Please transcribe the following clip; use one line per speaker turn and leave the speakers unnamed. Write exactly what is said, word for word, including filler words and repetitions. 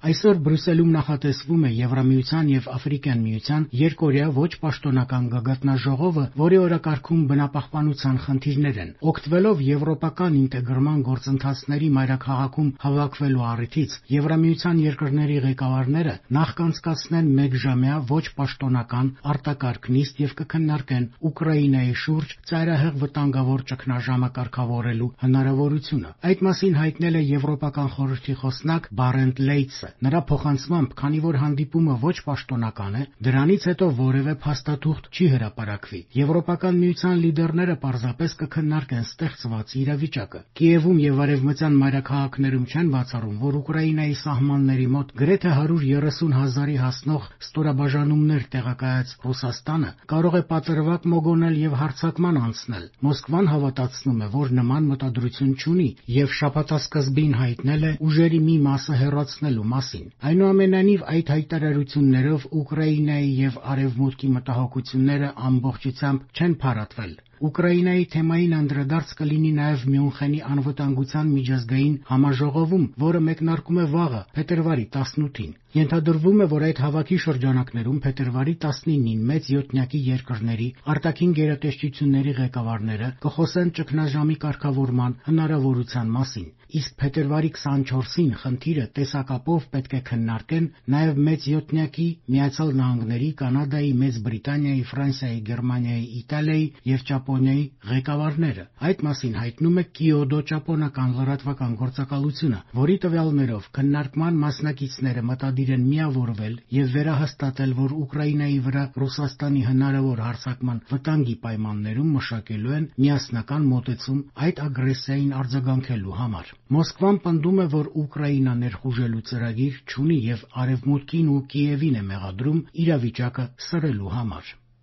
Այսօր Բրյուսելում նախատեսվում է Եվրամիության եւ Աֆրիկյան միության երկօրյա ոչ պաշտոնական գագաթնաժողովը, որի օրակարգում բնապահպանության խնդիրներ են։ Օգտվելով եվրոպական ինտեգրման գործընթացների մայրաքաղաքում հավաքվելու առիթից, Եվրամիության երկրների ղեկավարները նախ կանցկացնեն մեկժամյա ոչ պաշտոնական արտակարգ նիստ եւ կքննարկեն Ուկրաինայի շուրջ ծայրահեղ վտանգավոր ճգնաժամը կարգավորելու հնարավորությունը։ Այդ մասին հայտնել է Եվրոպական խորհրդի խոսնակ Բարենտ Լեյցը։ Նրա փոխանցմամբ, քանի որ հանդիպումը ոչ պաշտոնական է, դրանից հետո որևէ փաստաթուղթ չի հրապարակվի։ Եվրոպական միության լիդերները պարզապես կքննարկեն ստեղծված իրավիճակը։ Կիևում եւ արևմտյան մայրաքաղաքներում չեն բացառում, որ Ուկրաինայի սահմանների մոտ գրեթե հարյուր երեսուն հազարի հասնող ստորաբաժանումներ տեղակայած Ռուսաստանը կարող է պատրվակ մոգոնել եւ հարձակման անցնել։ Մոսկվան հավատացնում է, որ նման մտադրություն չունի եւ շաբաթասկզբին հայտնել է ուժերի մի մասը հեռացնելու մասին։ Այնուամենայնիվ, այդ հայտարարություններով Ուկրաինայի եւ Արևմուտքի մտահոգությունները ամբողջությամբ չեն փարատվել։ Ուկրաինայի թեմային անդրադարձ կլինի նաև Մյունխենի անվտանգության միջազգային համաժողովում, որը մեկնարկում է վաղը, փետրվարի տասնութին։ Ենթադրվում է, որ այդ հավաքի շրջանակներում փետրվարի տասնինին մեծ յոթնյակի երկրների արտաքին գերատեսչությունների ղեկավարները կխոսեն ճգնաժամի կարգավորման հնարավորության մասին, իսկ փետրվարի քսանչորսին խնդիրը տեսակապով պետք է քննարկեն նաև մեծ յոթնյակի Միացյալ Նահանգների, Կանադայի, Մեծ Բրիտանիայի, Ֆրանսիայի, Գերմանիայի, Իտալիայի եւ Ճապոնիայի ղեկավարները։ Այդ մասին հայտնում է Կիոտո ճապոնական լրատվական գործակալությունը, որի տվյալներով քննարկման մասնակիցները մտադիր են միավորվել եւ վերահաստատել, որ Ուկրաինայի վրա Ռուսաստանի հնարավոր հարձակման վտանգի պայմաններում մշակելու են միասնական մոտեցում այդ ագրեսիային արձագանքելու համար։ Մոսկվան պնդում է, որ Ուկրաինա ներխուժելու ծրագիր չունի եւ Արևմուտքին ու Կիևին է մեղադրում իրավիճակը սրելու համար։